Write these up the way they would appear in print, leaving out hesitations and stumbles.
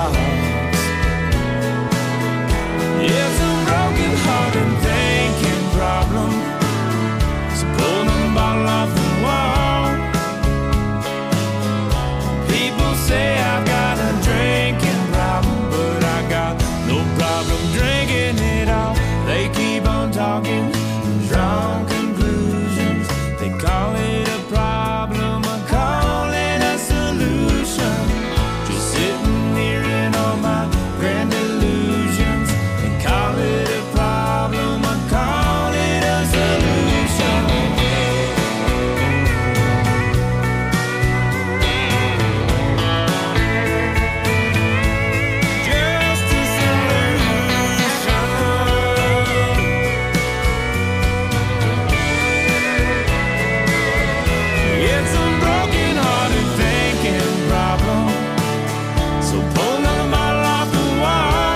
box. It's a broken heart and thinking problem. So pull the bottle off the wall. People say I've got a drinking problem, but I got no problem drinking it all. They keep on talking, draw conclusions. They call it a problem, I call it a solution. Just sitting here in all my grand illusions. They call it a problem, I call it a solution. Just a solution. It's a broken hearted thinking problem. So pull another bottle off the wall.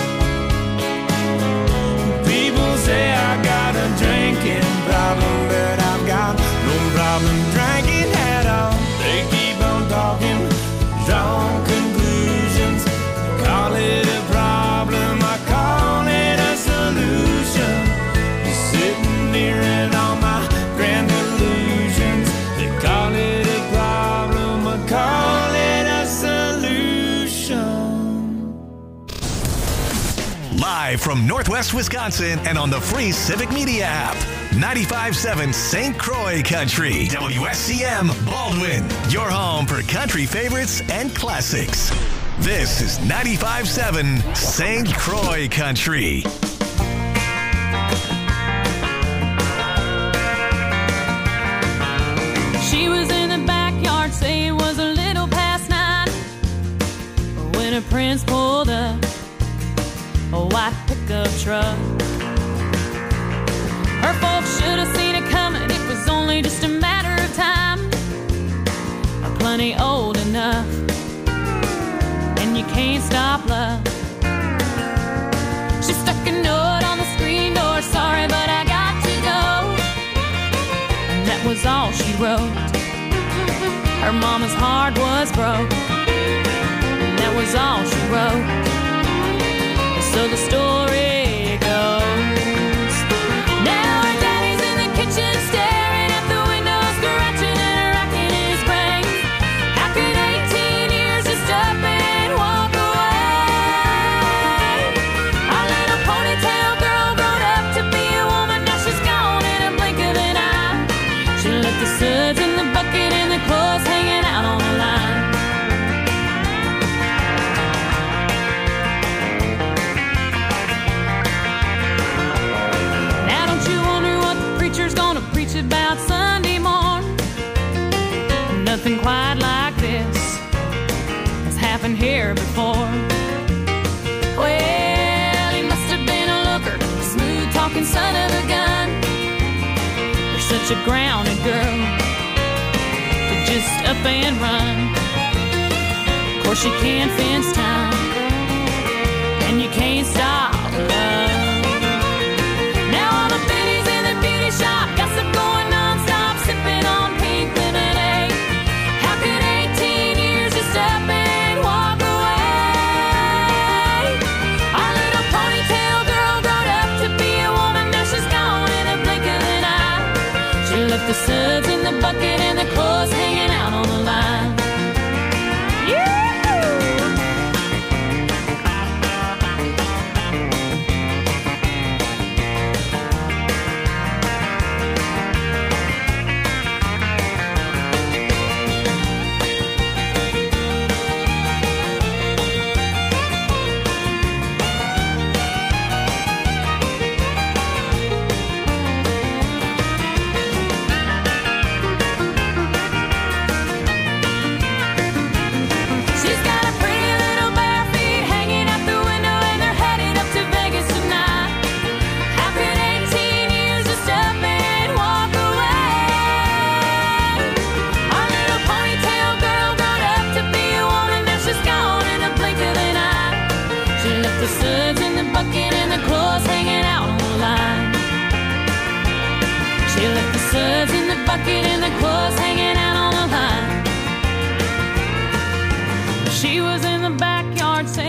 People say I got a drinking problem, but I've got no problem drinking at all. They keep on talking, draw conclusions. Call it a problem, I call it a solution. Just sitting here in all my grand illusions. They call it a problem, I call it a solution. Live from Northwest Wisconsin and on the free Civic Media app. 95.7 St. Croix Country. WSCM Baldwin. Your home for country favorites and classics. This is 95.7 St. Croix Country. She was in the backyard, say it was a little past 9, when her prince pulled up a white pickup truck. Her folks should have seen it coming, it was only just a matter of time. Plenty old enough, and you can't stop love. She stuck a note on the screen door, sorry but I got to go. And that was all she wrote. Her mama's heart was broke, and that was all she wrote. So the story goes. Now her daddy's in the kitchen staring at the window, scratching and racking his brains. How could 18 years just up and walk away? Our little ponytail girl grown up to be a woman, now she's gone in a blink of an eye. She left the suds in the bucket and the clothes hanging out on the line. Now don't you wonder what the preacher's gonna preach about Sunday morn? Nothing quite like this has happened here before. Well, he must have been a looker, a smooth talking son of a gun. You're such a grounded girl to just up and run. Of course you can't fence time, and you can't stop love. Now all the biddies in the beauty shop, gossip going non-stop, sipping on pink lemonade. How could 18 years just up and walk away? Our little ponytail girl grown up to be a woman, now she's gone in a blink of an eye. She left the suds in the bucket and the clothes hanging out on the line. She's got a pretty little bare feet hanging out the window, and they're headed up to Vegas tonight. How could 18 years just up and walk away? Our little ponytail girl grown up to be a woman, now she's gone in a blink of an eye. She left the suds in the bucket and the clothes hanging out on the line. She left the suds in the bucket and the clothes hanging out on the line. She was in the backyard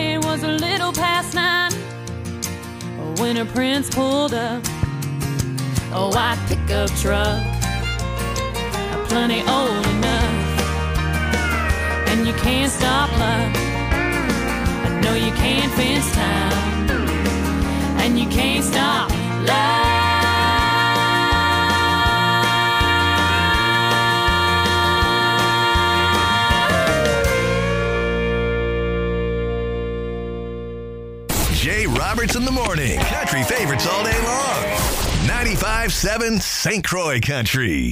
fingerprints pulled up. A white pickup truck, plenty old enough. And you can't stop luck. No, you can't fence time. And you can't stop love. Jay Roberts in the morning. Country favorites all day long. 95.7 St. Croix Country.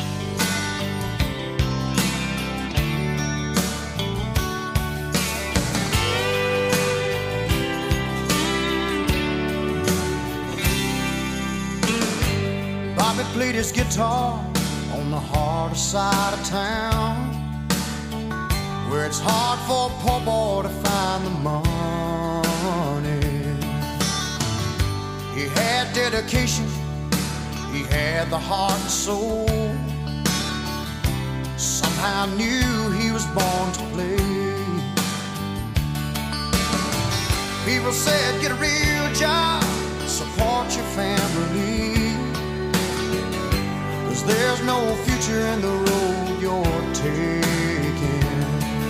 Bobby played his guitar on the harder side of town, where it's hard for a poor boy to find the money. He had dedication, he had the heart and soul. Somehow knew he was born to play. People said, get a real job, support your family, 'cause there's no future in the road you're taking.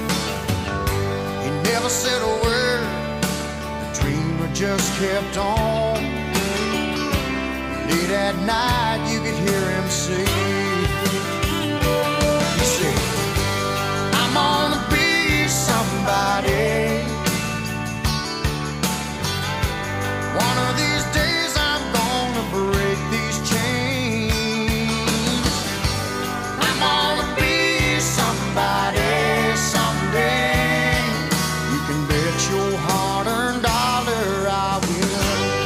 He never said a word, the dreamer just kept on. Late at night you could hear him say, he said, I'm gonna be somebody. One of these days I'm gonna break these chains. I'm gonna be somebody someday. You can bet your hard-earned dollar I will.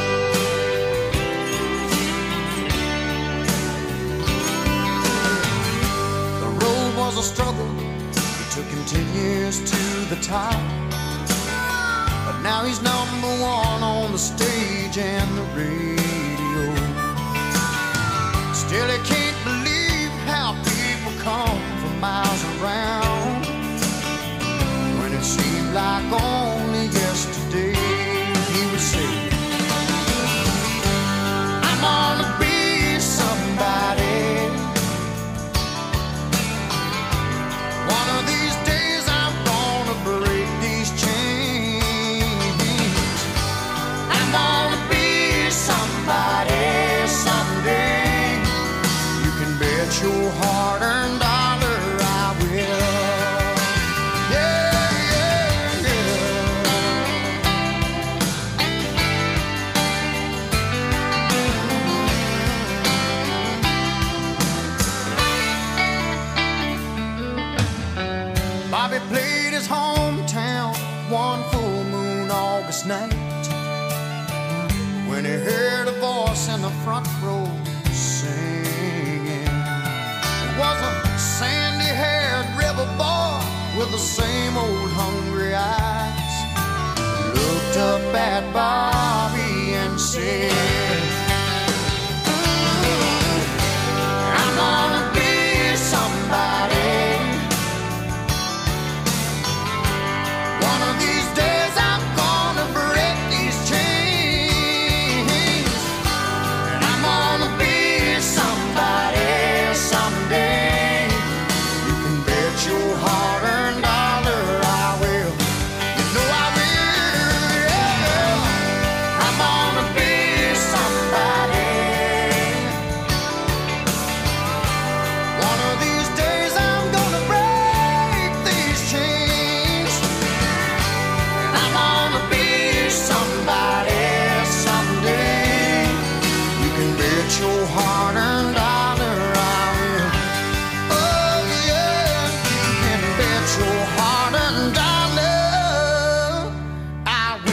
The road was a struggle. It took him 10 years to the top. But now he's number one on the stage and the radio. Still he can't believe how people come from miles around, when it seemed like only yesterday he would say, I'm gonna be somebody. One of these days I'm gonna break these chains. I'm gonna be somebody someday. You can bet your hard-earned dollar I will. Yeah, yeah, yeah. Bobby played his hometown one full moon August night, when he heard a voice in the front row singing. It was a sandy-haired river boy with the same old hungry eyes. He looked up at Bobby and said, I'm gonna be somebody. One of these days I'm gonna break these chains. And I'm gonna be somebody someday. You can bet your hard-earned dollar I will. You know I will, yeah. I'm gonna be somebody. One of these days I'm gonna break these chains. And I'm gonna be somebody someday. You can bet your hard-earned dollar I will. Oh yeah, you can bet your hard-earned dollar I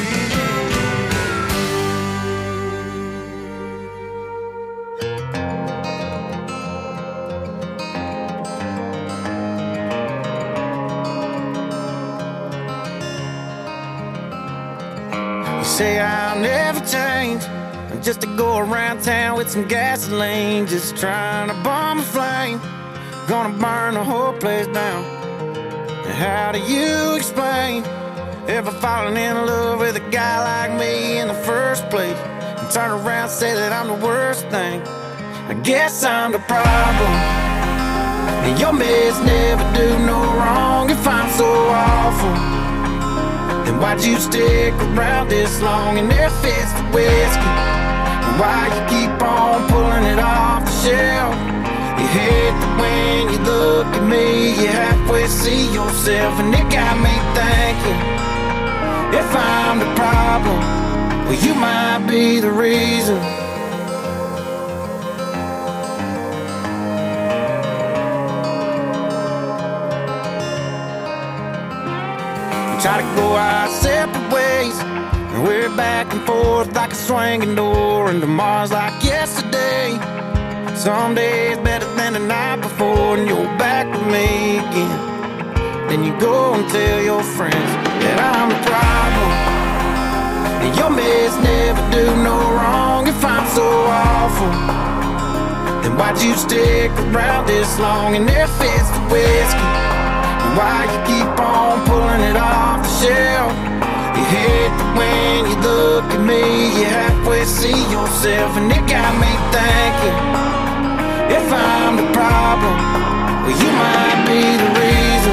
will. You say I'll never change, I'm just to go around town with some gasoline, just trying to bomb a flame, gonna burn the whole place down. And how do you explain ever falling in love with a guy like me in the first place? And turn around, say that I'm the worst thing. I guess I'm the problem. And your meds never do no wrong. If I'm so awful, then why'd you stick around this long? And there fits the whiskey. And why you keep on pulling it off the shelf? You hate that when you look at me, you halfway see yourself. And it got me thinking, if I'm the problem, well, you might be the reason. Try to go our separate ways, and we're back and forth like a swinging door. And tomorrow's like yesterday. Some days better than the night before, and you're back with me again. Then you go and tell your friends that I'm the problem. And your meds never do no wrong. If I'm so awful, then why'd you stick around this long? And there fits the whiskey. Why you keep on pulling it off the shelf? You hate that when you look at me, you halfway see yourself. And it got me thinking, if I'm the problem, well, you might be the reason.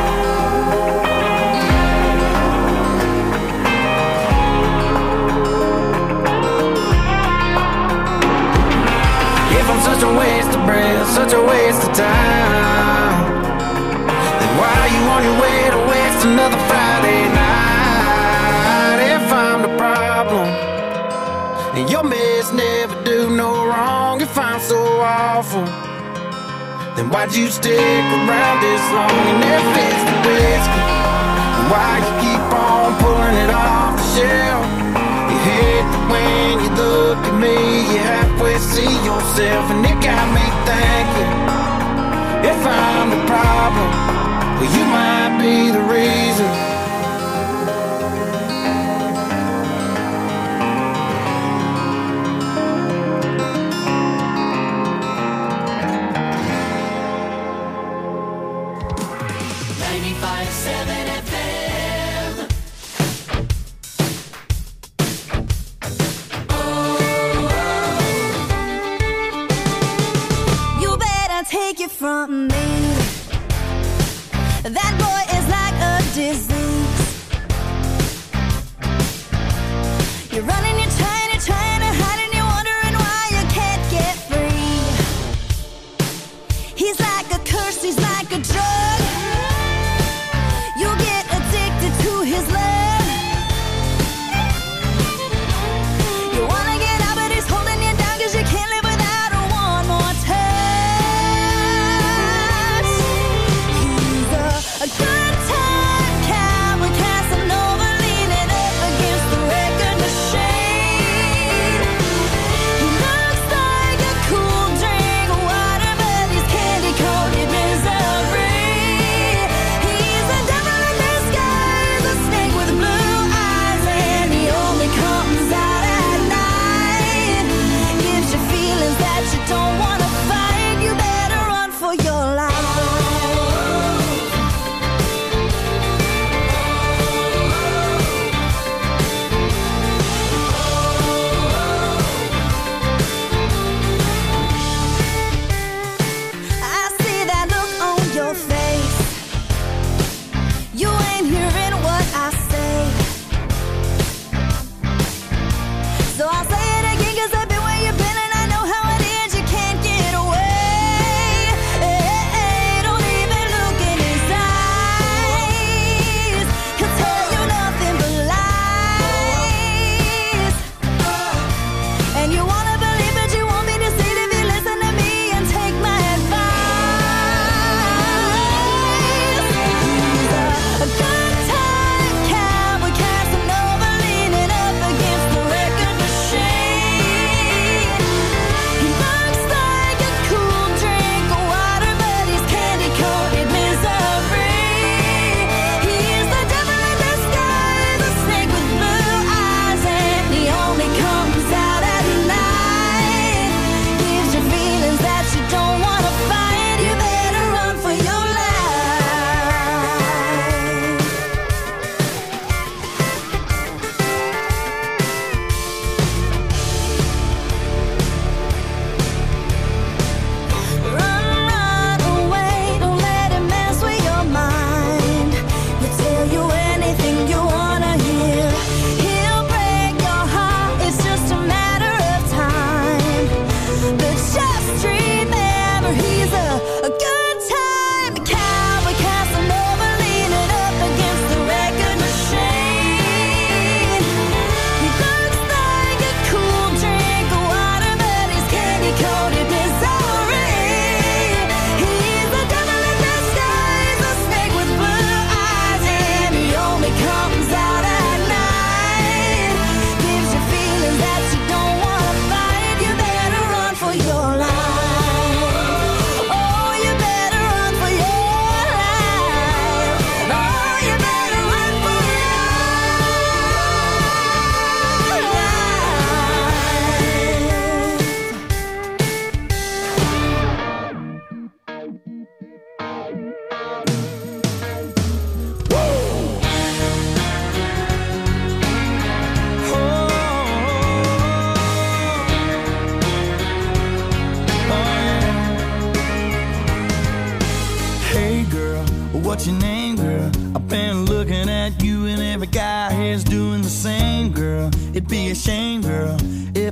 If I'm such a waste of breath, such a waste of time, why you on your way to waste another Friday night? If I'm the problem, and your meds never do no wrong. If I'm so awful, then why'd you stick around this long? And there fits the whiskey. Why you keep on pulling it off the shelf? You hate that when you look at me, you halfway see yourself. And it got me thinking, if I'm the problem, well, you might be the reason. You better take it from me. That boy is like a disease. You're running, you're trying to hide, and you're wondering why you can't get free. He's like a curse, he's like a drug. You get addicted to his love. You wanna get out, but he's holding you down, 'cause you can't live without one more touch. He's a good time cowboy, Casanova, leaning up against the record machine.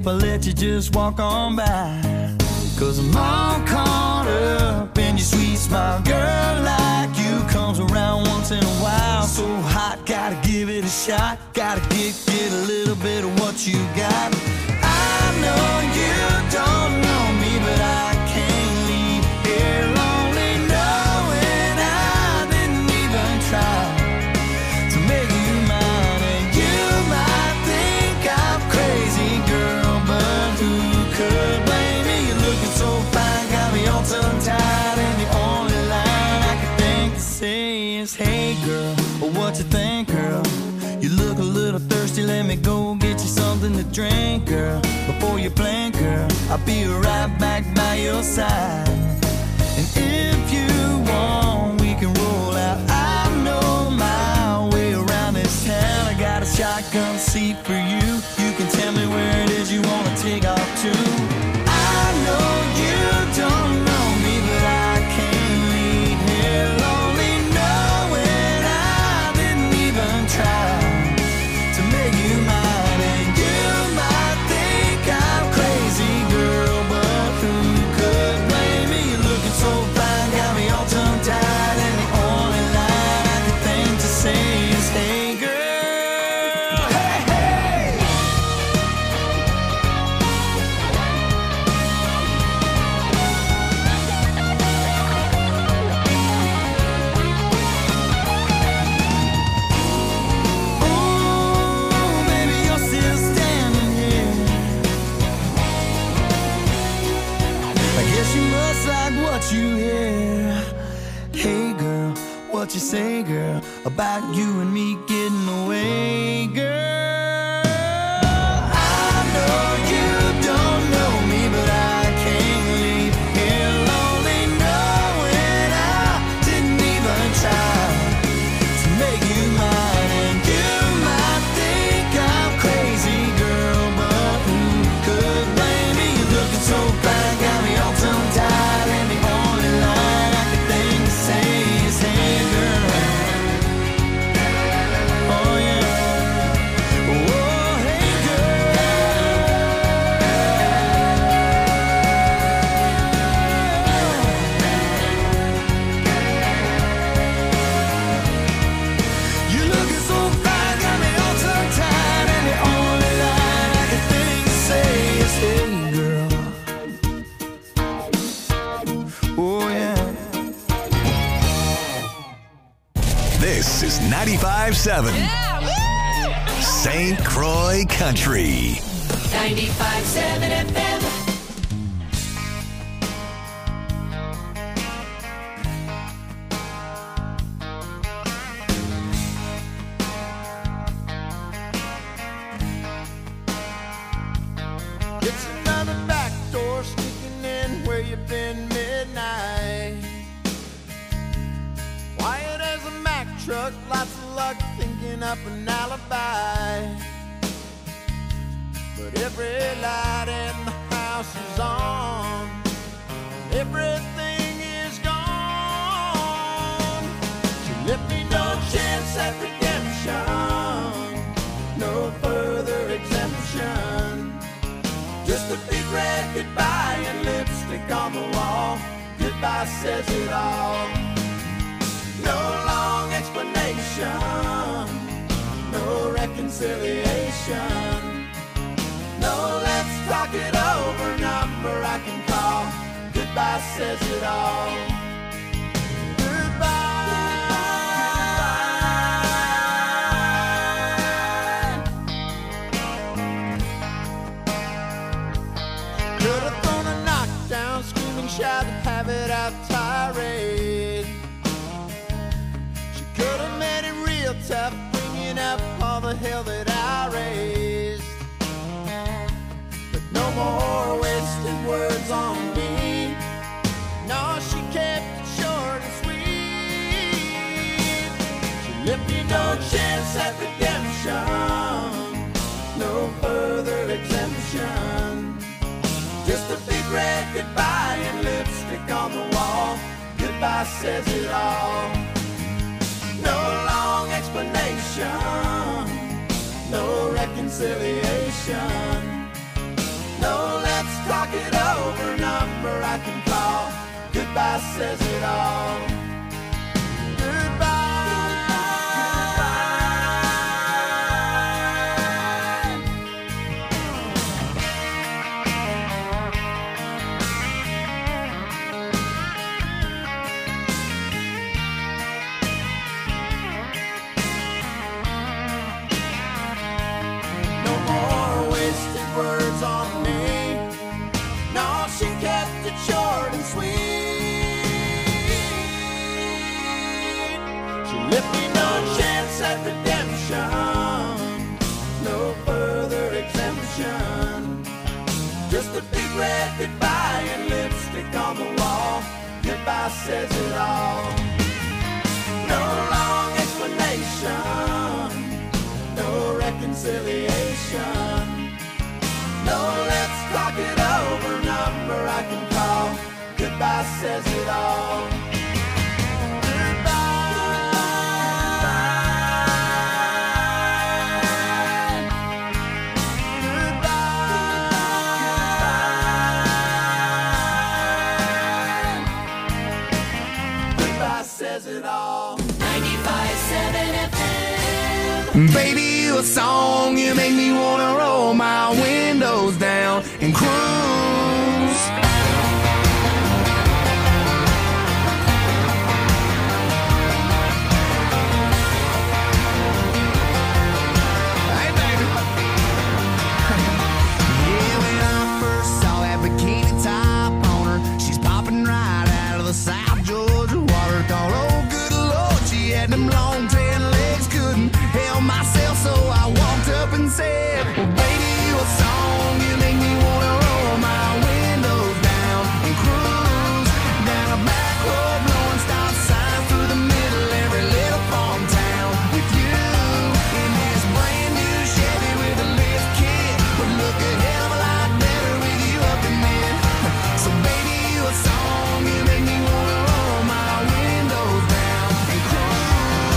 I let you just walk on by. 'Cause I'm all caught up in your sweet smile. Girl like you comes around once in a while. So hot, gotta give it a shot. Gotta get a little bit of what you got. I know you don't know me, but I can't leave here lonely, knowing I didn't even try to make you mine. And you might think I'm crazy, girl, but who could blame me? You're looking so fine, got me all tongue-tied, and the only line I can think to say is, hey girl, well, what you think, girl? You look a little thirsty, let me go get you something to drink, girl. Before you blink, girl, I'll be right back by your side. And if you want, we can roll out. I know my way around this town. I got a shotgun seat for you. You can tell me where it is you wanna take off to. I know you don't know me, but I can't leave here lonely, knowing I didn't even try to make you mine. And you might think I'm crazy, girl, but who could blame me? You're looking so fine, got me all tongue-tied, and the only line I can think to say is, hey girl, hey, hey. Ooh, baby, you're still standing here. I guess you must like what you hear. Hey girl, what you say, girl, about you and me getting away, girl? I know you don't know me, but I can't leave here lonely, knowing I didn't even try to make you mine. And you might think I'm crazy, girl, but who could blame me? You're looking so fine, got me all tongue-tied, and the only line I can think to say is, hey girl. Oh yeah. Oh hey girl. You looking so fine, got me all tongue-tied, and the only line I can think to say is, hey girl. Oh yeah. This is 95.7 St. Croix Country. 95.7 FM. It's another back door sneaking in where you've been midnight. Quiet as a Mack truck, lots of luck thinking up an alibi. But every light in the house is on, everything is gone. She left me no chance at redemption, no further exemption. Just a big red goodbye and lipstick on the wall. Goodbye says it all. No long explanation, no reconciliation. No, let's talk it over, number I can call. Goodbye says it all. Could have thrown a knockdown, screaming, shout, have it out tirade. She could have made it real tough, bringing up all the hell that I raised. But no more wasted words on me. No, she kept it short and sweet. She left me no chance at redemption, no further exemption. Just a big red goodbye and lipstick on the wall. Goodbye says it all. No long explanation, no reconciliation. Goodbye says it all. Words on me. No, she kept it short and sweet. She left me no chance at redemption, no further exemption. Just a big red goodbye and lipstick on the wall. Goodbye says it all. No long explanation, no reconciliation. No, let's talk it over, number I can call. Goodbye says it all. Goodbye says it all. 95.7 FM. Baby, you a song, you make me wanna roll my windows down and cruise. Hey, baby. Yeah, when I first saw that bikini top on her, she's popping right out of the South Georgia water. Thought, oh, good Lord, she had them long tan legs, couldn't help myself, so I walked up and said, well, baby, you a song, you make me wanna roll my windows down and cruise down a back road, blowing stop signs through the middle every little farm town with you in this brand new Chevy with a lift kit. Would look a hell of a lot better with you up in it. So baby, you a song, you make me wanna roll my windows down and cruise.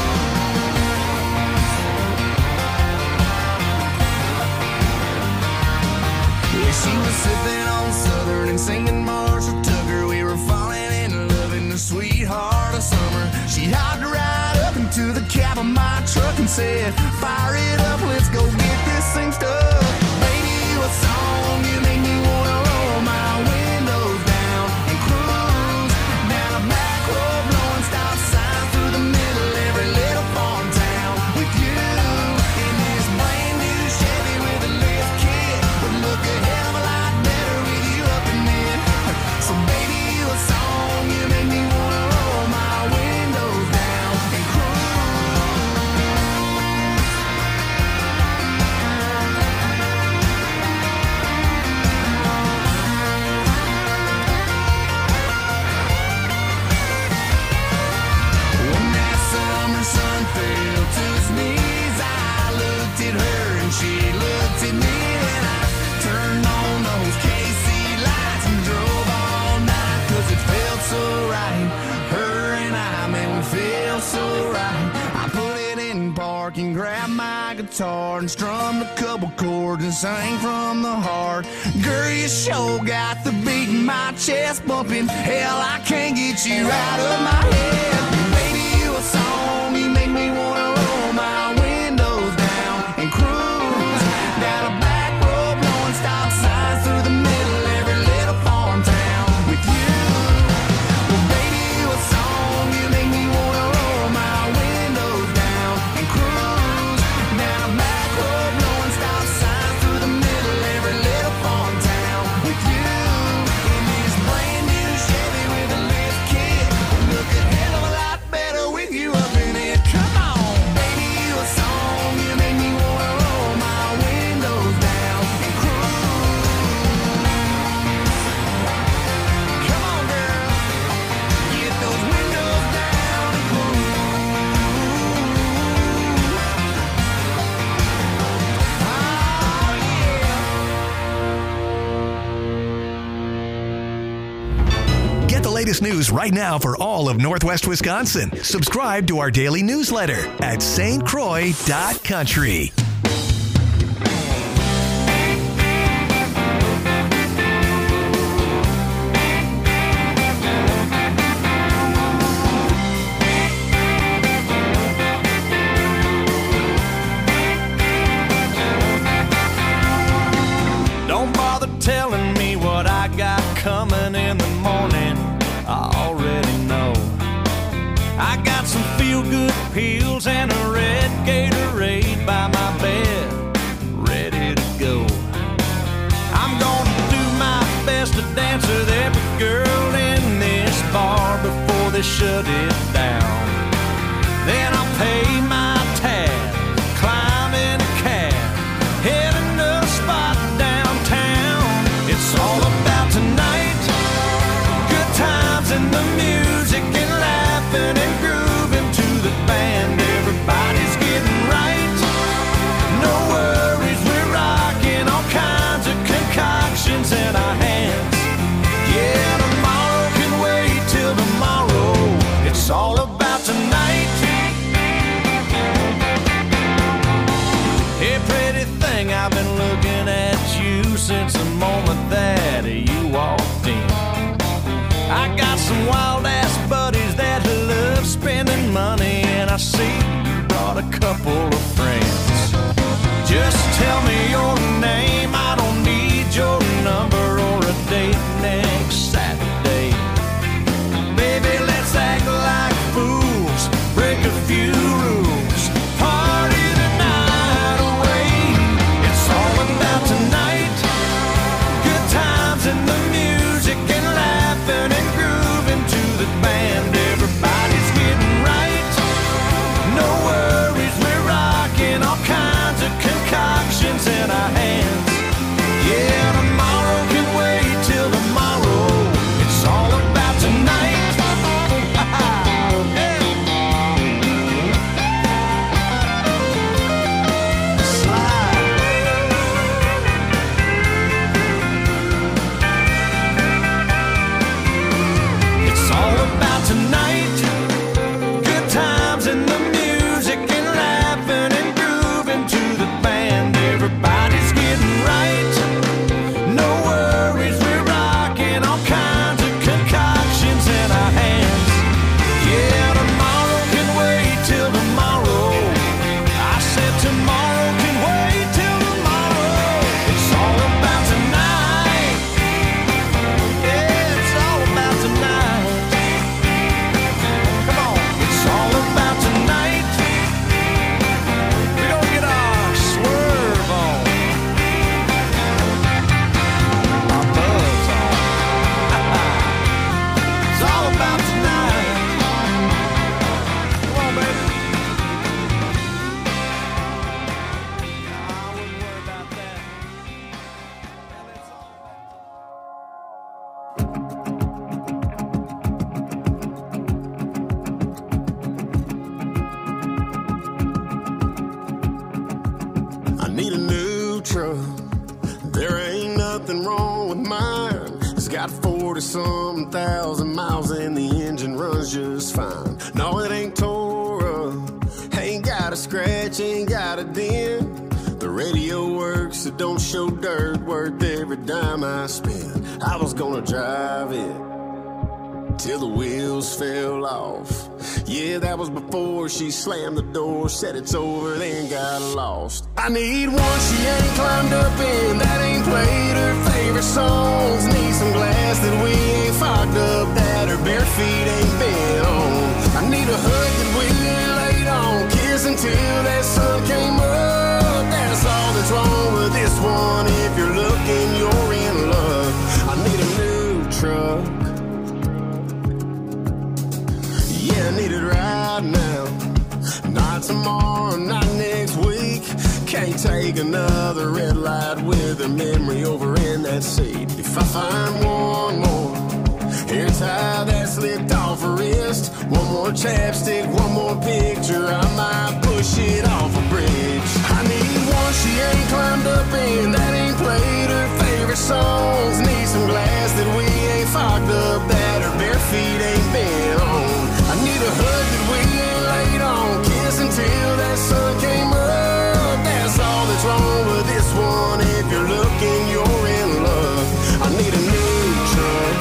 Yeah, she was sipping on Southern and singing Marshall Tucker. We were falling in love in the sweetheart of summer. She hopped right up into the cab of my truck and said, fire it up, let's go get this thing stuck. Baby, you a song, you make me wanna roll my windows down and cruise down a back road, blowing stop signs through the middle every little farm town with you in this brand new Chevy with a lift kit. Would look a hell of a lot better with you up in it. So baby, you a song, you make me wanna roll my windows down and cruise. When that summer sun fell to its knees, I looked at her and she looked at me, and I turned on those KC lights and drove all night, 'cause it felt so right. Her and I, man, we feel so right. I put it in park and grabbed my guitar and strummed a couple chords and sang from the heart. Girl, you sure got the beat in my chest bumping. Hell, I can't get you out of my head. Baby, you a song, you make me wanna roll my windows down and cruise down a back road, blowing stop signs through the middle every little farm town with you. Well, baby, you a song, you make me wanna roll my windows down and cruise down a back road, blowing stop signs through the middle every little farm town with you in this brand new Chevy with a lift kit. Look a hell of a lot better with you up in it. Come on, baby, you a song, you make me wanna roll my windows down and cruise. Come on, girl, get those windows down and cruise. Oh, yeah. Get the latest news right now for all of Northwest Wisconsin. Subscribe to our daily newsletter at stcroix.country. thing, I've been looking at you since the moment that you walked in. I got some wild-ass buddies that love spending money, and I see you brought a couple of friends. Just tell me your name, I don't need your number or a date next Saturday. Baby, let's act like fools, break a few rules, party the night away. It's all about tonight, good times and the music and laughing and grooving to the band. Everybody's getting right, no worries, we're rocking all kinds of concoctions in our hands. Yeah, tomorrow can wait till tomorrow. It's all about tonight. It's all about tonight. Good times and the music and laughing and grooving to the band. Everybody's getting right. No worries, we're rocking all kinds of concoctions in our hands. Yeah, tomorrow can wait till tomorrow. I said tomorrow can wait till tomorrow. It's all about tonight. Yeah, it's all about tonight. Come on, it's all about tonight. We don't get our swerve on, our buzz on. It's all about tonight. Come on, baby. I wouldn't worry about that. It's all I need a new truck. There ain't nothing wrong with mine. It's got 40-some thousand miles and the engine runs just fine. No, it ain't tore up, ain't got a scratch, ain't got a dent. The radio works, it don't show dirt, worth every dime I spend. I was gonna drive it till the wheels fell off. Yeah, that was before she slammed the door, said it's over, then got lost. I need one she ain't climbed up in, that ain't played her favorite songs. Need some glass that we ain't fogged up, that her bare feet ain't been on. I need a hood that we ain't laid on, kiss until that sun came up. That's all that's wrong with this one. If you're looking, you're in love. I need a new truck. Yeah, I need it right now. Not tomorrow, not next week. Can't take another red light with a memory over in that seat. If I find one more hair tie that slipped off her wrist, one more chapstick, one more picture, I might push it off a bridge. I need one she ain't climbed up in, that ain't played her favorite songs. Need some glass that we ain't fogged up, that her bare feet ain't been on. I need a hood that we ain't laid on, kiss until that sun came up. That's all that's wrong with this one. If you're looking, you're in love. I need a new truck.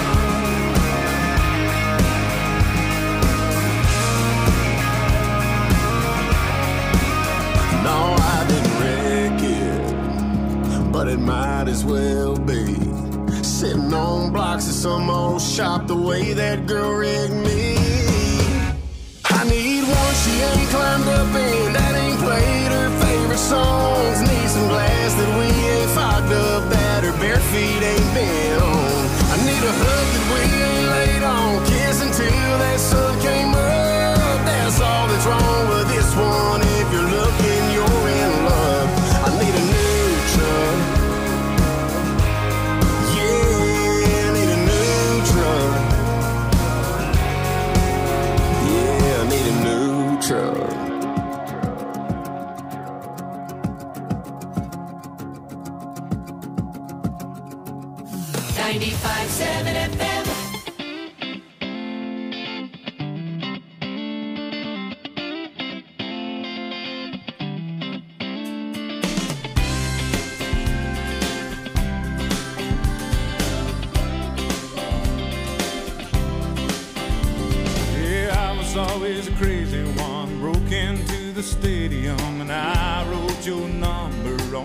No, I didn't wreck it, but it might as well be. Sitting on blocks of some old shop the way that girl rigged me. I need one she ain't climbed up in, that ain't played her favorite songs. Need some glass that we ain't fogged up, that her bare feet ain't been on. I need a hood that we ain't laid on, kiss until that sun came up. That's all that's wrong with this one. If you're looking, you're in love. I need a new truck. Yeah, I need a new truck. Yeah, I need a new truck. 95.7 FM.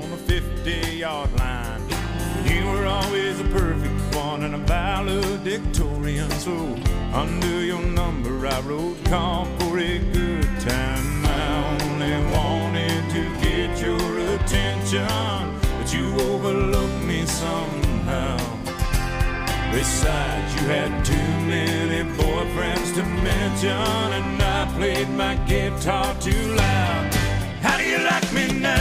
on the 50-yard line. You were always a perfect one and a valedictorian. So under your number I wrote, call for a good time. I only wanted to get your attention, but you overlooked me somehow. Besides, you had too many boyfriends to mention, and I played my guitar too loud. How do you like me now?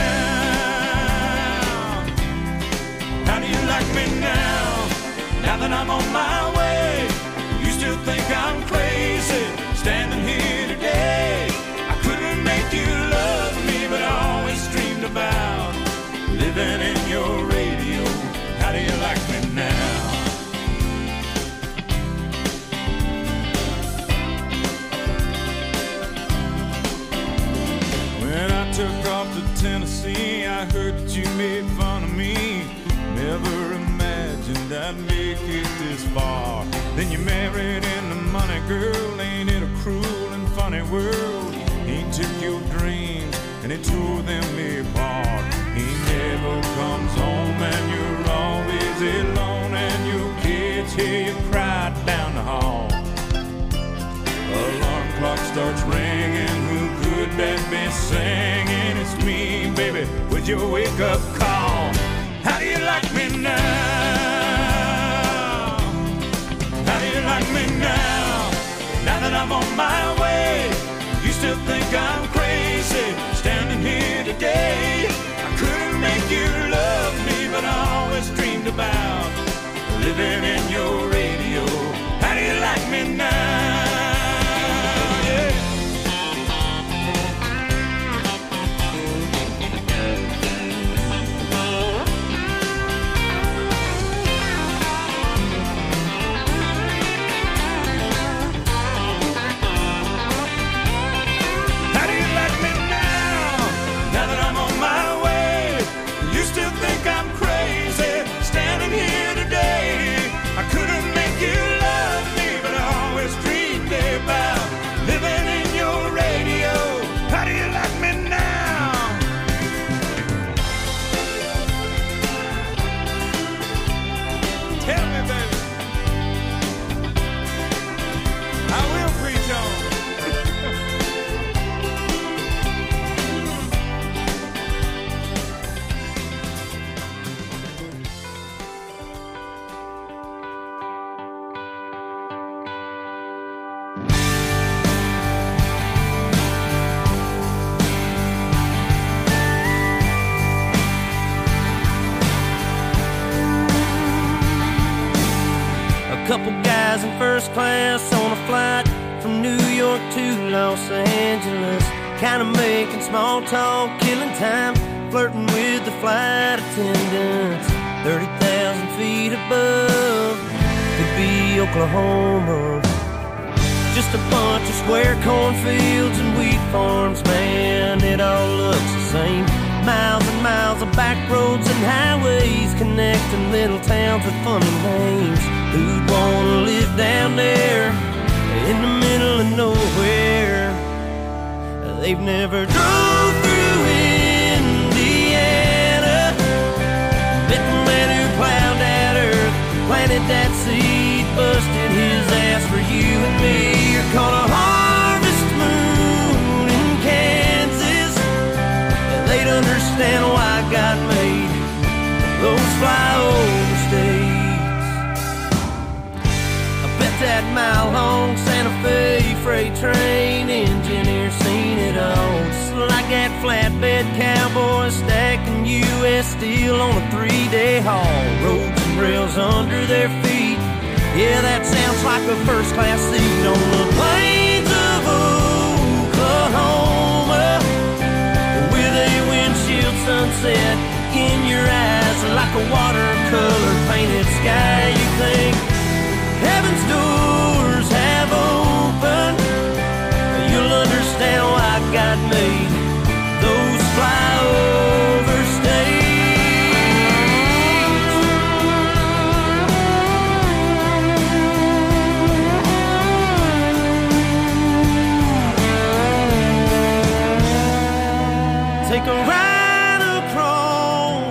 How do you like me now? Now that I'm on my way, you still think I'm crazy, standing here today. I couldn't make you love me, but I always dreamed about living in your radio. How do you like me now? When I took off to Tennessee, I heard that you made fun of me. Never imagined I'd make it this far. Then you married into money, girl. Ain't it a cruel and funny world? He took your dreams and he tore them apart. He never comes home and you're always alone, and your kids hear you cry down the hall. Alarm clock starts ringing, who could that be singing? It's me, baby, with your wake-up call. How do you like me now? How do you like me now? Now that I'm on my way, you still think I'm crazy, standing here today. I couldn't make you love me, but I always dreamed about living in your radio. How do you like me now? Couple guys in first class on a flight from New York to Los Angeles, kinda making small talk, killing time, flirting with the flight attendants. 30,000 feet above, could be Oklahoma. Just a bunch of square cornfields and wheat farms, man, it all looks the same. Miles and miles of back roads and highways connecting little towns with funny names. Who'd wanna live down there in the middle of nowhere? They've never drove through Indiana, met the man who plowed that earth, planted that seed, busted his ass for you and me. You're caught a harvest moon in Kansas, they'd understand why God made those flyover states. I bet that mile-long Santa Fe freight train engineer seen it all. Just like that flatbed cowboy stacking U.S. steel on a 3-day haul. Roads and rails under their feet, yeah, that sounds like a first-class seat on the plains of Oklahoma, with a windshield sunset in your eyes like a watercolor painted sky. You think heaven's doors have opened, you'll understand why God made those flyover states. Take a ride across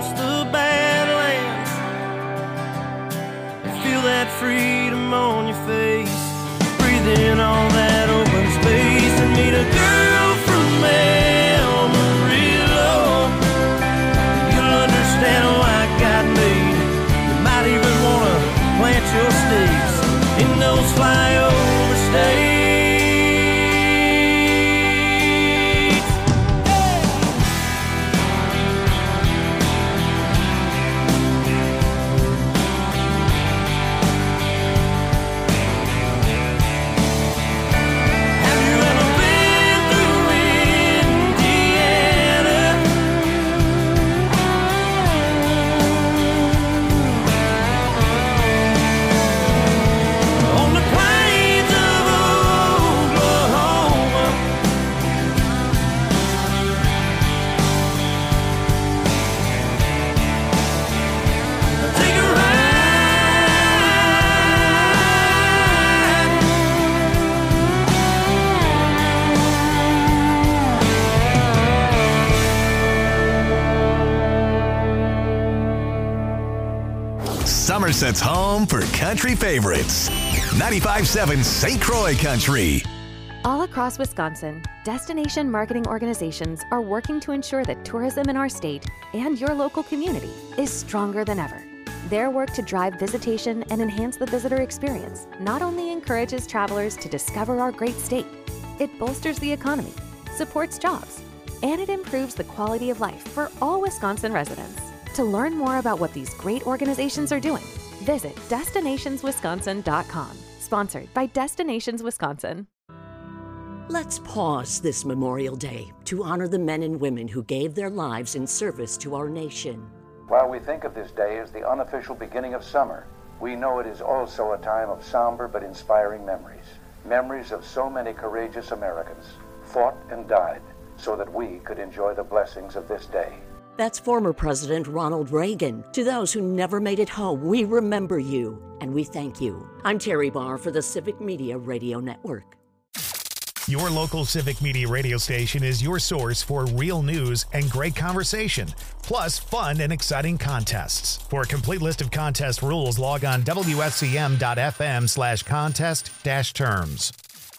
Somerset's home for country favorites. 95.7 St. Croix Country. All across Wisconsin, destination marketing organizations are working to ensure that tourism in our state and your local community is stronger than ever. Their work to drive visitation and enhance the visitor experience not only encourages travelers to discover our great state, it bolsters the economy, supports jobs, and it improves the quality of life for all Wisconsin residents. To learn more about what these great organizations are doing, visit destinationswisconsin.com. Sponsored by Destinations Wisconsin. Let's pause this Memorial Day to honor the men and women who gave their lives in service to our nation. While we think of this day as the unofficial beginning of summer, we know it is also a time of somber but inspiring memories. Memories of so many courageous Americans fought and died so that we could enjoy the blessings of this day. That's former President Ronald Reagan. To those who never made it home, we remember you and we thank you. I'm Terry Barr for the Civic Media Radio Network. Your local Civic Media radio station is your source for real news and great conversation, plus fun and exciting contests. For a complete list of contest rules, log on WSCM.FM/contest-terms.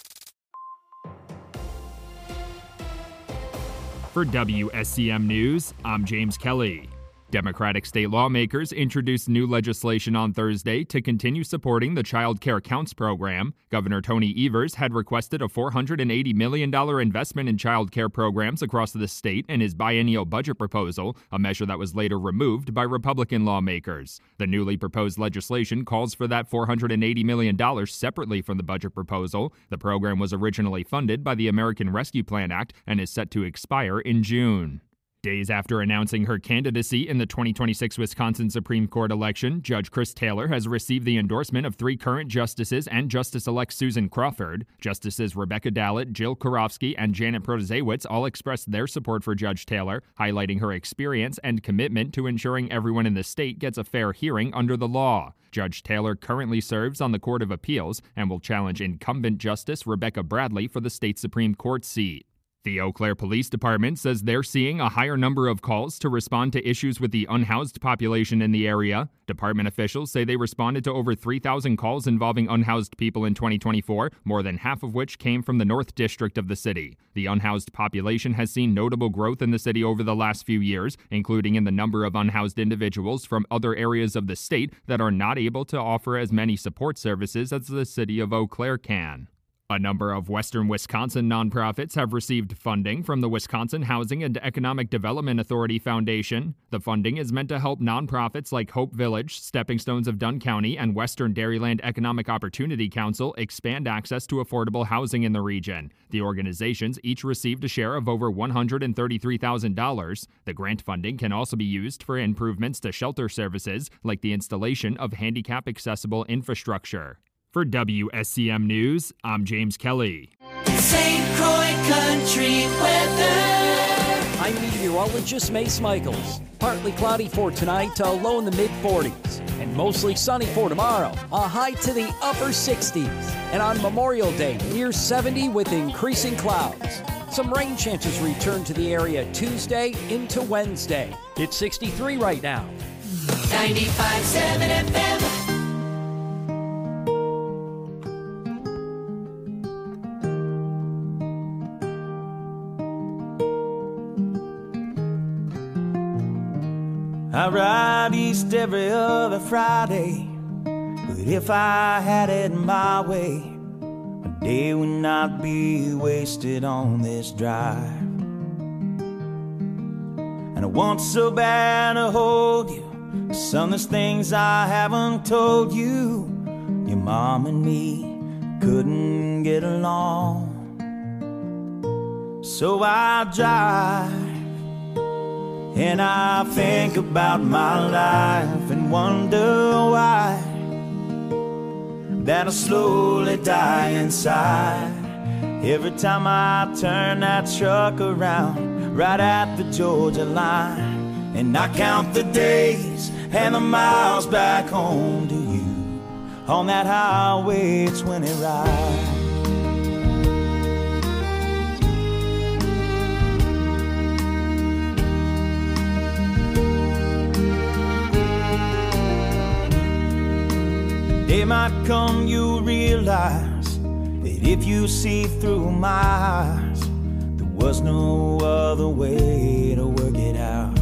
For WSCM News, I'm James Kelly. Democratic state lawmakers introduced new legislation on Thursday to continue supporting the Child Care Counts program. Governor Tony Evers had requested a $480 million investment in child care programs across the state in his biennial budget proposal, a measure that was later removed by Republican lawmakers. The newly proposed legislation calls for that $480 million separately from the budget proposal. The program was originally funded by the American Rescue Plan Act and is set to expire in June. Days after announcing her candidacy in the 2026 Wisconsin Supreme Court election, Judge Chris Taylor has received the endorsement of 3 current justices and Justice-elect Susan Crawford. Justices Rebecca Dallett, Jill Karofsky, and Janet Protasiewicz all expressed their support for Judge Taylor, highlighting her experience and commitment to ensuring everyone in the state gets a fair hearing under the law. Judge Taylor currently serves on the Court of Appeals and will challenge incumbent Justice Rebecca Bradley for the state Supreme Court seat. The Eau Claire Police Department says they're seeing a higher number of calls to respond to issues with the unhoused population in the area. Department officials say they responded to over 3,000 calls involving unhoused people in 2024, more than half of which came from the North District of the city. The unhoused population has seen notable growth in the city over the last few years, including in the number of unhoused individuals from other areas of the state that are not able to offer as many support services as the city of Eau Claire can. A number of Western Wisconsin nonprofits have received funding from the Wisconsin Housing and Economic Development Authority Foundation. The funding is meant to help nonprofits like Hope Village, Stepping Stones of Dunn County, and Western Dairyland Economic Opportunity Council expand access to affordable housing in the region. The organizations each received a share of over $133,000. The grant funding can also be used for improvements to shelter services, like the installation of handicap-accessible infrastructure. For WSCM News, I'm James Kelly. St. Croix Country weather. I'm meteorologist Mace Michaels. Partly cloudy for tonight to a low in the mid-40s. And mostly sunny for tomorrow, a high to the upper 60s. And on Memorial Day, near 70 with increasing clouds. Some rain chances return to the area Tuesday into Wednesday. It's 63 right now. 95.7 FM. I ride east every other Friday, but if I had it my way, a day would not be wasted on this drive. And I want so bad to hold you, some of the things I haven't told you. Your mom and me couldn't get along, so I drive. And I think about my life and wonder why that I slowly die inside every time I turn that truck around right at the Georgia line. And I count the days and the miles back home to you on that highway 20 ride. might come, you'll realize that if you see through my eyes, there was no other way to work it out.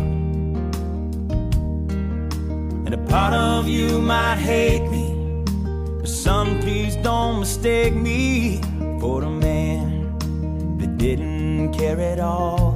And a part of you might hate me, but son, please don't mistake me for the man that didn't care at all.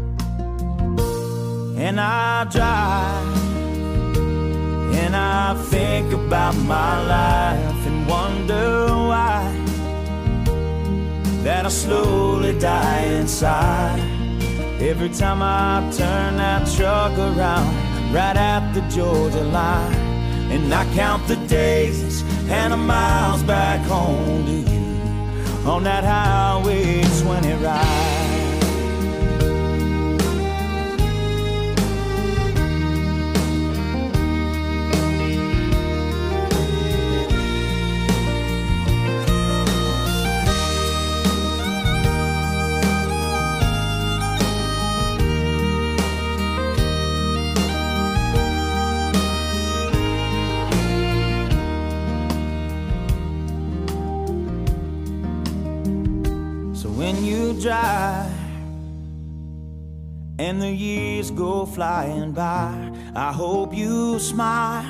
And I drive and I think about my life and wonder why that I slowly die inside every time I turn that truck around right at the Georgia line. And I count the days and the miles back home to you on that Highway 20 ride. Drive and the years go flying by, I hope you smile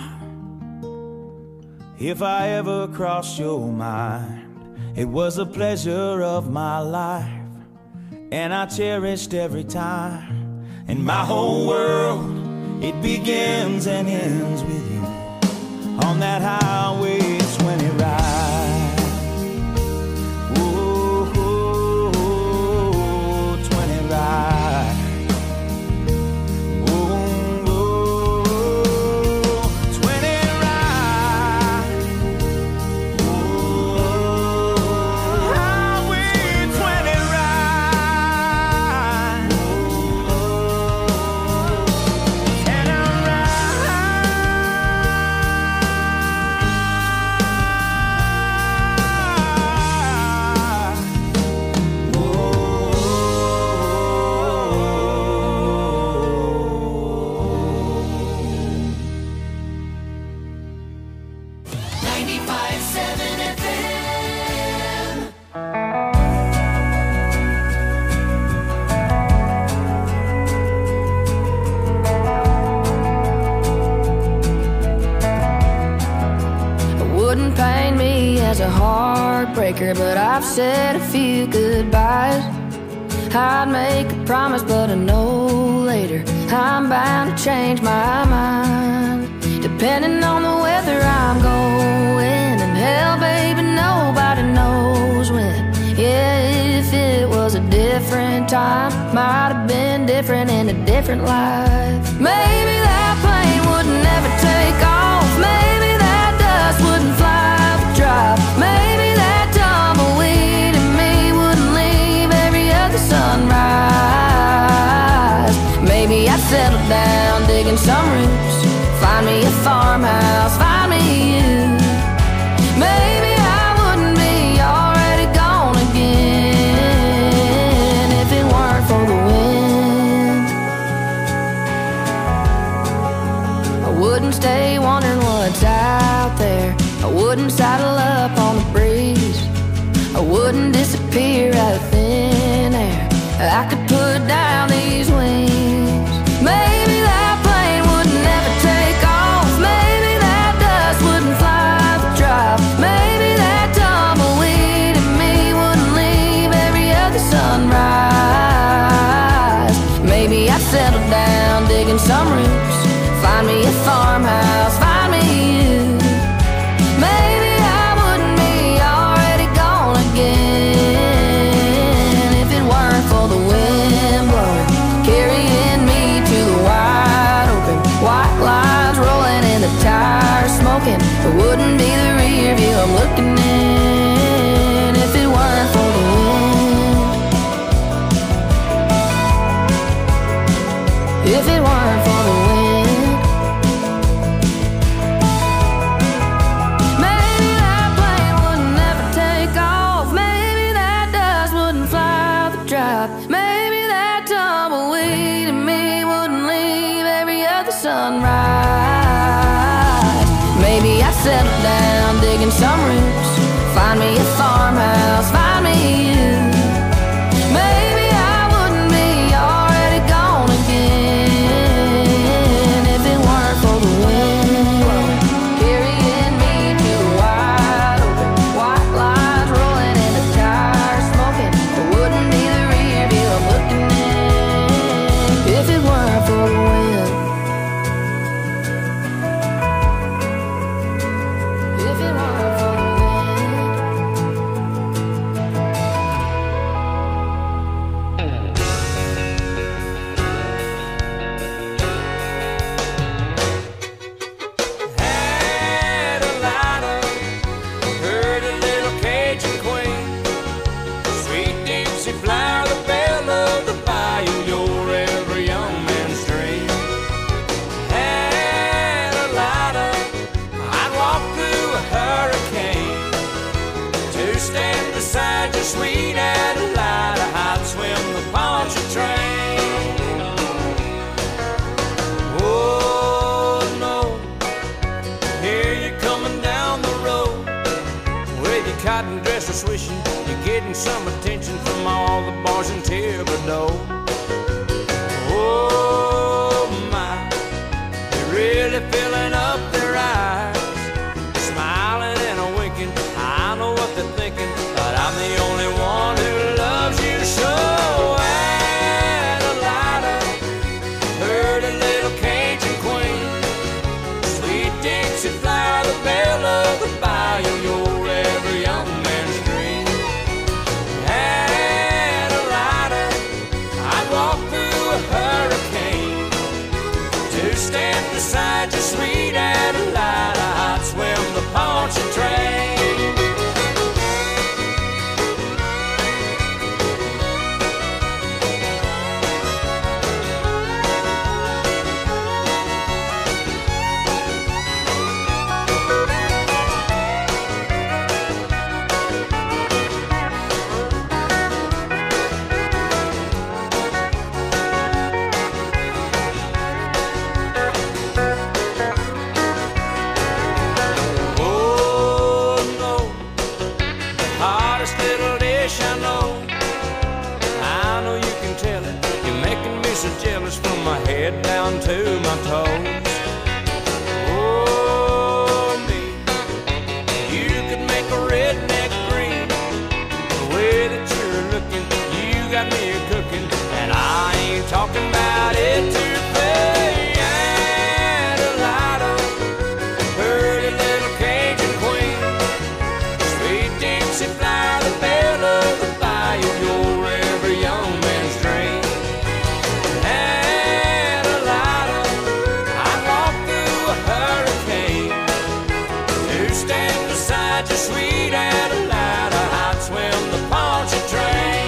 if I ever cross your mind. It was a pleasure of my life, and I cherished every time. And my whole world, it begins and ends with you on that Highway 20 ride. But I've said a few goodbyes. I'd make a promise, but I know later I'm bound to change my mind. Depending on the weather I'm going, and hell, baby, nobody knows when. Yeah, if it was a different time, might have been different in a different life. Maybe that plane would never take off. Maybe that dust wouldn't fly the drive. Maybe that tumbleweed in me wouldn't leave every other sunrise. Maybe I'd settle down digging some roots, find me a farmhouse, find me you. Maybe I wouldn't be already gone again if it weren't for the wind. I wouldn't stay wondering what's out there. I wouldn't saddle up on the breeze. I wouldn't disappear out of thin air. I could put down these wings. Maybe that plane would never take off. Maybe that dust wouldn't fly the drive. Maybe that tumbleweed in me wouldn't leave every other sunrise. Maybe I'd settle down digging some roots, find me a farmhouse, find me you. Maybe I wouldn't be already gone again if it weren't for the wind blowing, carrying me to the wide open. White lines rolling and the tires smoking. It wouldn't be the rear view I'm looking in if it weren't for the wind. If it weren't for the wind. Sunrise. Maybe I settle down digging some roots. Find me a farmhouse, find me you. Maybe I wouldn't be already gone again if it weren't for the wind carrying me to the wide open. White lines rolling in the tires smoking. It wouldn't be the rear view I'm looking in if it weren't for the wind. If it weren't for the Had a lighter, heard a little Cajun queen. Sweet Dixie flower, the belle of the bayou, your every young man's dream. Had a lighter, I'd walk through a hurricane to stand beside your sweet Adelida. I'd swim the Pontchartrain. Oh no, here you're coming down the road with your cotton dresser swishing. You're getting some attention from all the bars in Thibodeau. Oh my, you're really filling up their eyes, smiling and a winking. I know what they're thinking, but I'm the only one who loves you so. Adelida, heard a little Cajun queen. Sweet Dixie flower, the belle of the bayou, your every young man's dream. Adelida, I'd walk through a hurricane to stand beside your sweet Adelida. I'd swim the Pontchartrain. Oh no, the hottest little dish I know. I know you can tell it. You're making me so jealous from my head down to my toes. Oh me, you could make a redneck green. The way that you're looking, you got me cooking, and I ain't talking about it too fast. Adelida, heard a little Cajun queen. Sweet Dixie flower, the belle of the bayou, your every young man's dream. Adelida, I'd walk through a hurricane to stand beside your sweet Adelida. I'd swim the Pontchartrain.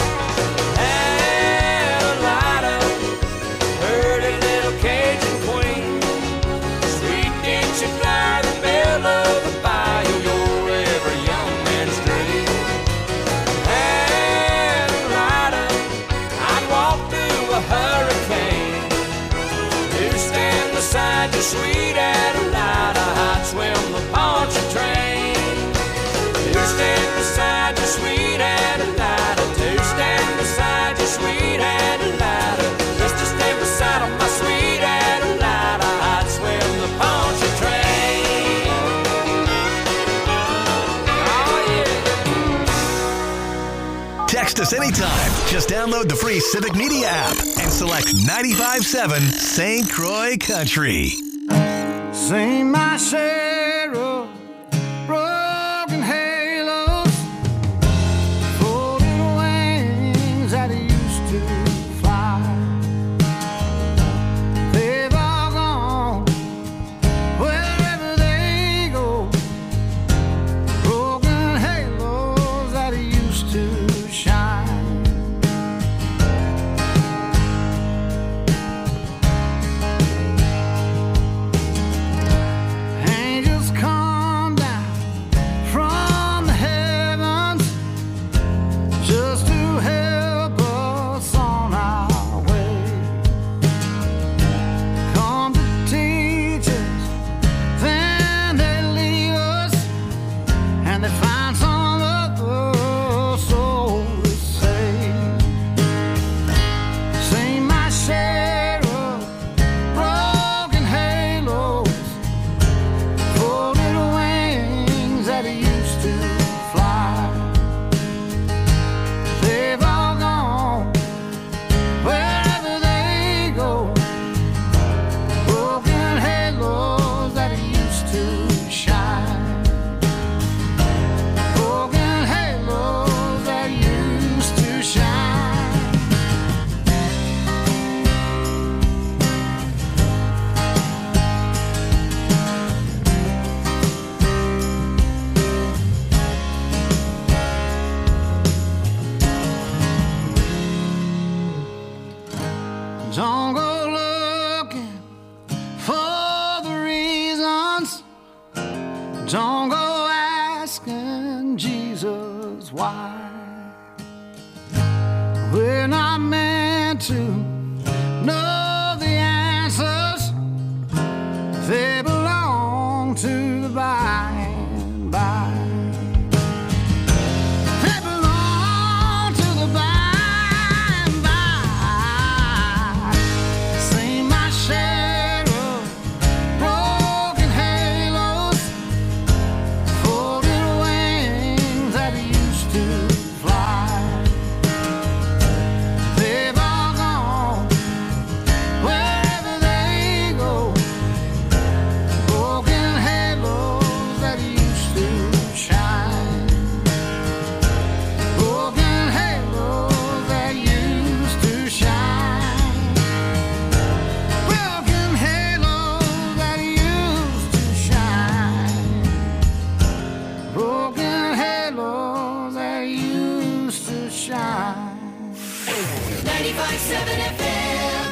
Adelida, heard a little Cajun queen. Sweet Dixie flower, the belle of the bayou, your every young man's dream. Adelida, I'd walk through a hurricane to stand beside your sweet Adelida. I'd swim the Pontchartrain. To stand beside your sweet Adelida. To stand beside your sweet Adelida. Just to stand beside my sweet Adelida. I'd swim the Pontchartrain. Oh yeah. Text us anytime. Just download the free Civic Media app and select 95.7 St. Croix Country. Sing my share of broken halos, folding wings that used to fly. They've all gone wherever they go. Broken halos that used to shine. Angels come why. We're not meant to know the answers. They belong to the by and by. They belong to the by and by. Seen my share of broken halos, folded wings that used to fly. They've all gone wherever they go. Broken halos that used to shine. Broken halos that used to shine. Broken halos that used to shine. Broken halos that used to shine. 95.7 FM.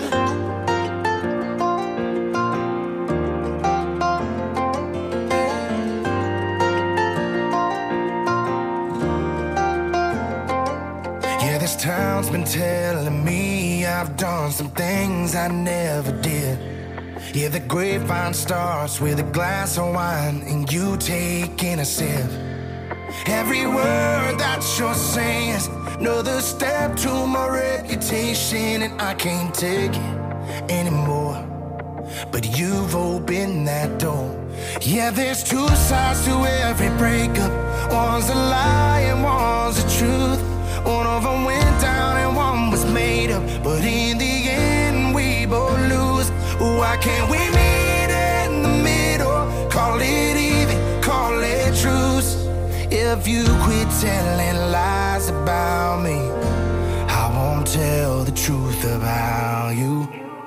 Yeah, this town's been telling me I've done some things I never did. Yeah, the grapevine starts with a glass of wine and you taking a sip. Every word that you're saying is another step to my reputation, and I can't take it anymore. But you've opened that door. Yeah, there's two sides to every breakup. One's a lie and one's the truth. One of them went down and one was made up, but in the end we both lose. Why can't we meet in the middle? Call it even, call it truce. If you quit telling lies about me, I won't tell the truth about you.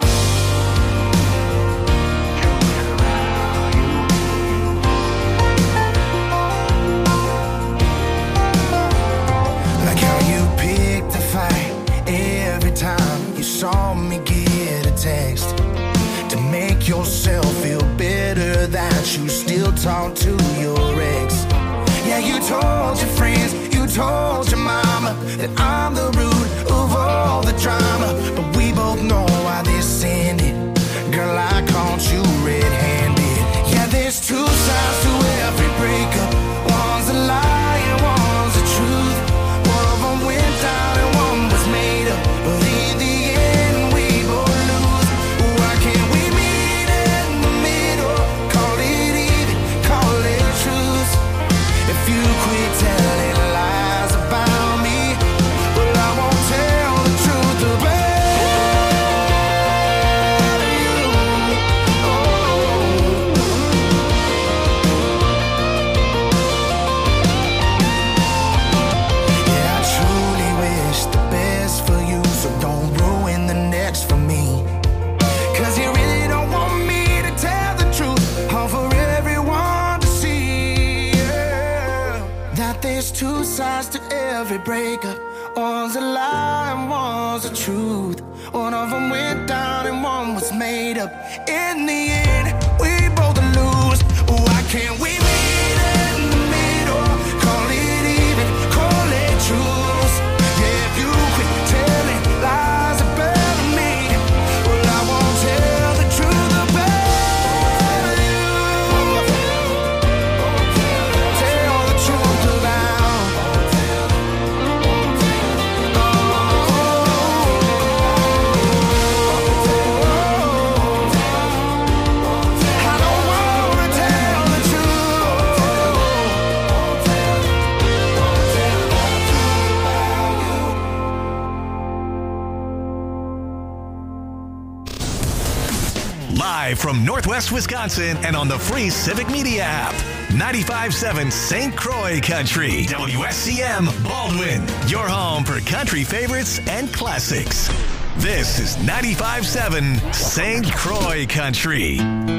Like how you picked a fight every time you saw me get a text, to make yourself feel better that you still talk to your ex. Yeah, you told your friends, you told your mama that I'm the root of all the drama. But we both know why this ended. Girl, I caught you red-handed. Yeah, there's two sides to every breakup. One's a lie and one's the truth. One of them went down and one was made up, but in the end we both lose. Why can't we meet in the middle? Call it even, call it truth. If you quit telling lies about me, well, I won't tell the truth about you. Yeah, I truly wish the best for you, so don't ruin the next for me. 'Cause you really don't want me to tell the truth, all for everyone to see. Yeah. That there's two sides to every breakup. One's a lie and one's the truth. One of them went down and one was made up. In the end, we both lose. Why can't we meet in the middle? Call it even, call it truth. Yeah, if you quit telling lies about me, well, I won't tell the truth about you. Tell the truth about I don't wanna tell the Live from Northwest Wisconsin and on the free Civic Media app. 95.7 St. Croix Country. WSCM Baldwin. Your home for country favorites and classics. This is 95.7 St. Croix Country.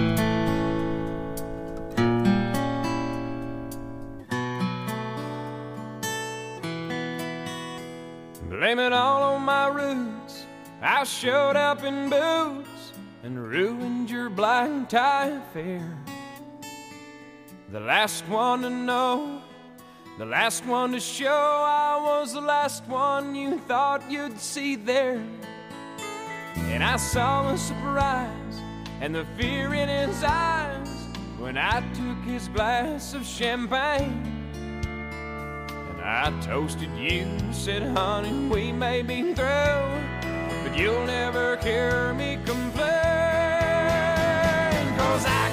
Blame it all on my roots. I showed up in boots and ruined your black tie affair. The last one to know The last one to show I was the last one you thought you'd see there. And I saw the surprise and the fear in his eyes when I took his glass of champagne. And I toasted you, said, honey, we may be through, but you'll never hear me complain. 'Cause I